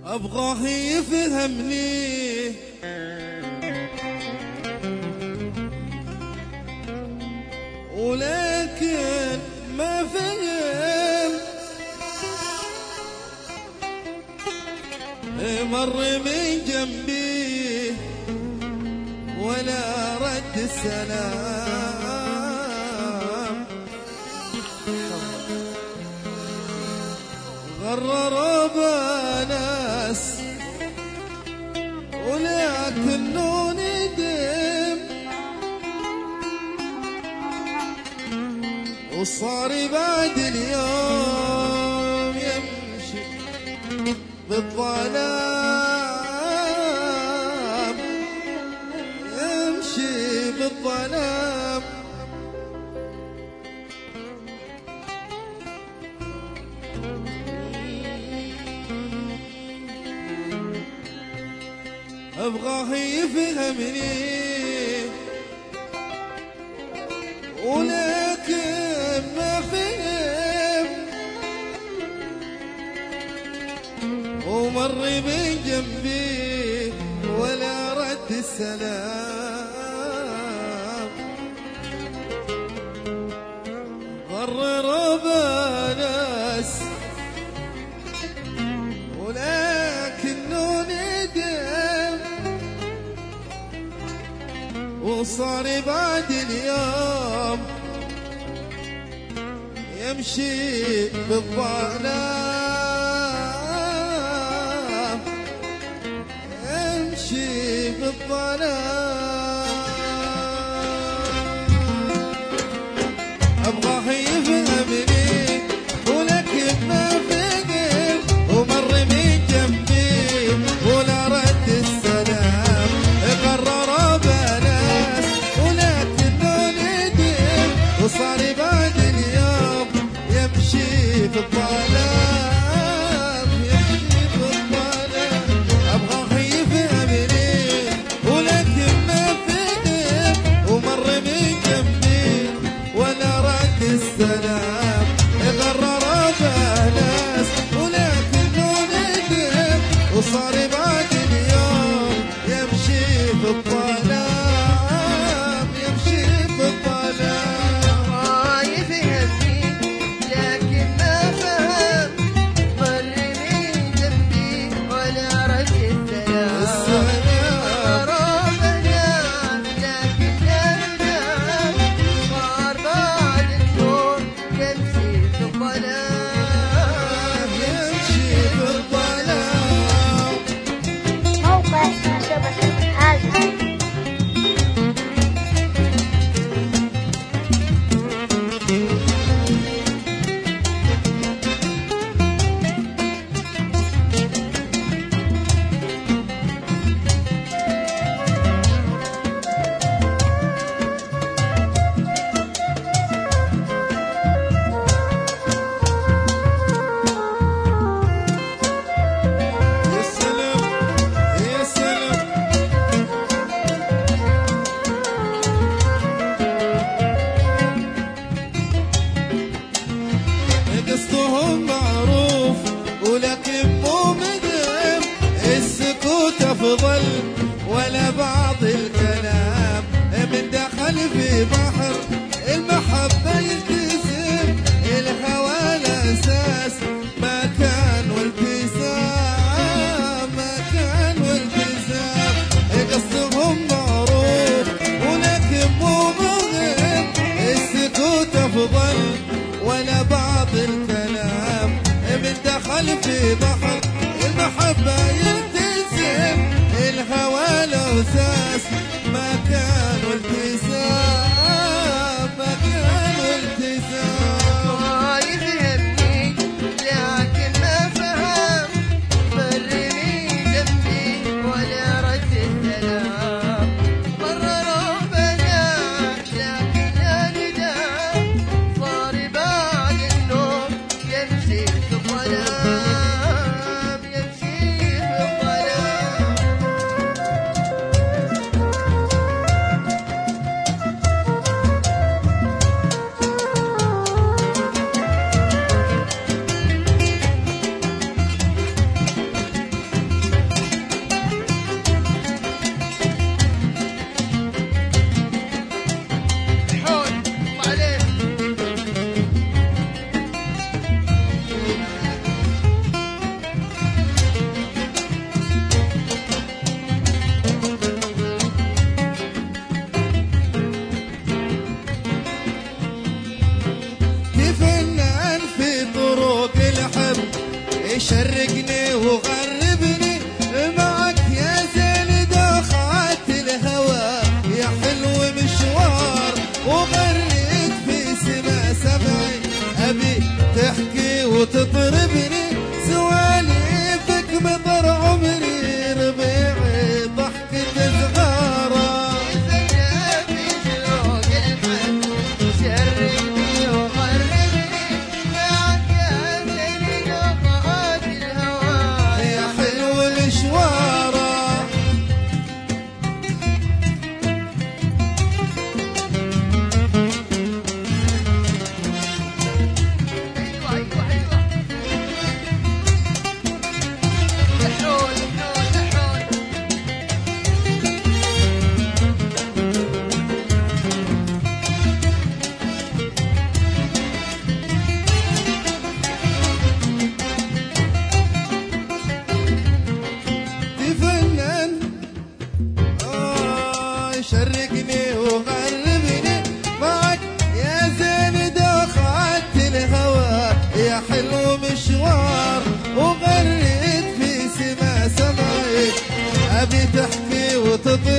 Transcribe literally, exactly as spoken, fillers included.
أبغاه يفهمني ولكن ما فهم، مر من جنبي ولا رد السلام، غرر بناس ولكنه ندم، وصار بعد اليوم يمشي بالظلام، يمشي بالظلام. أبغاه يفهمني ولكن ما فهم، ومر من جنبي ولا رد السلام، غرر بناس ولكنه ندم، وصار بعد اليوم يمشي بالظلام، يمشي بالظلام. أبغاه يفهمني ولكن ما فهم، ومر من جنبي ولا رد السلام، قرر بناس ولكنه ندم، وصار بعد اليوم يمشي في الظلام، يمشي في الظلام. أبغاه يفهمني ولكن ما فهم، ومر من جنبي ولا رد السلام، غرر بناس ولكنه ندم، وصار بعد اليوم يمشي في الظلام، يمشي في الظلام. قصدهم معروف ولكن مو مدم، السكوت أفضل ولا بعض الكلام، من دخل في بحر المحبة يلتزم، الهوى الأساس ما كان والتزام، ما كان والتزام. قصدهم معروف ولكن مو مهم، السكوت أفضل ولا بعض الكلام، من دخل في بحر المحبة يلتزم، الهوى الأساس ما كان والتزام، ما كان والتزام. يفهمني لكن ما فهم، مر من جنبي ولا رد السلام، قرر بنات لكن لا ندام، صار بعد النوم يمشي في الظلام. شرقني وغربني معك يا زين دخلت الهوى يا حلو مشوار وغرقت في سما سمعي أبي تحكي وتطربني سواليفك مطر عمري ربيعي ضحكة صغارة شرقني وغربني معك يا زين دخلت الهوى يا حلو مشوار وغرقت في سما سمايك أبي تحكي وتطير